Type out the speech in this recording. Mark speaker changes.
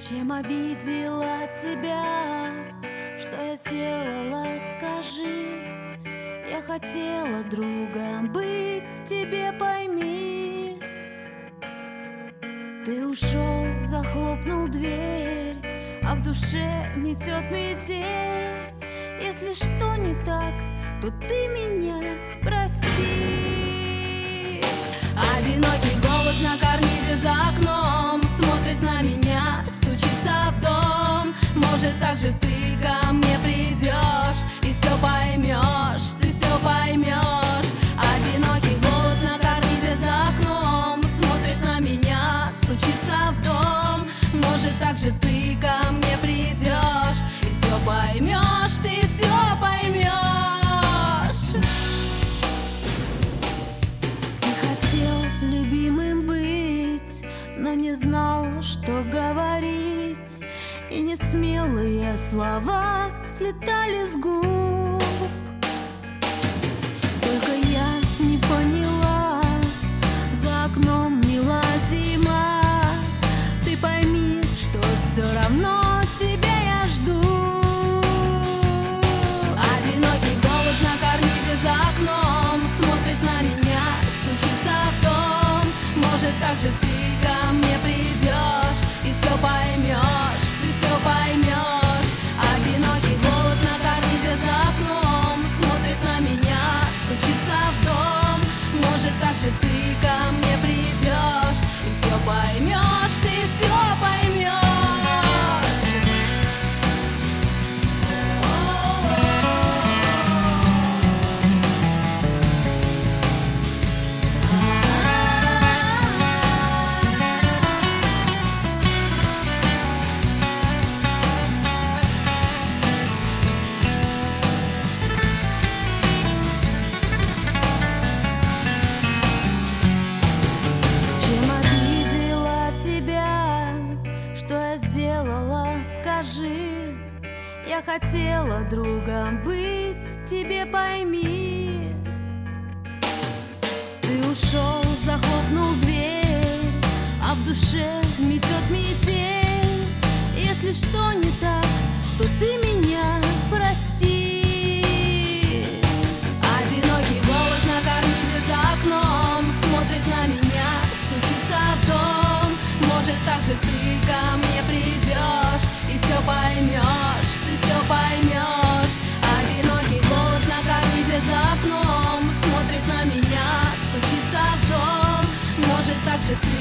Speaker 1: Чем обидела тебя? Что я сделала, скажи. Я хотела другом быть, тебе пойми. Ты ушел, захлопнул дверь, а в душе метет метель. Если что не так, то ты меня прости. Одинокий голубь на карнизе за окном смотрит на меня, стучится в дом. Может, так же ты ко мне придешь и все поймешь, ты все поймешь. Одинокий голубь на карнизе за окном смотрит на меня, стучится в дом. Может, так же ты ко мне придешь и все поймешь, ты все поймешь. Не хотел любимым быть, но не знал, что говорить, и несмелые слова слетали с губ. Только я не поняла, за окном мила зима. Ты пойми, что все равно тебя я жду. Одинокий голубь на карнизе за окном смотрит на меня, стучится в дом. Может, так же ты ко мне придешь и все поймешь, ты все поймешь. Одинокий голубь на карнизе за окном смотрит на меня, стучится в дом. Может, так же ты ко мне придешь и все поймешь, ты все поймешь. Чем обидела тебя? Что я сделала, скажи. Я хотела другом быть, тебе пойми. Ты ушел, захлопнул дверь, а в душе метет метель. Если что не так, то ты меня прости. Одинокий голубь на карнизе за окном смотрит на меня, стучится в дом. Может, так же ты ко мне придешь и все поймешь, ты все поймешь. Одинокий голубь на карнизе за окном смотрит на меня, стучится в дом. Может, так же ты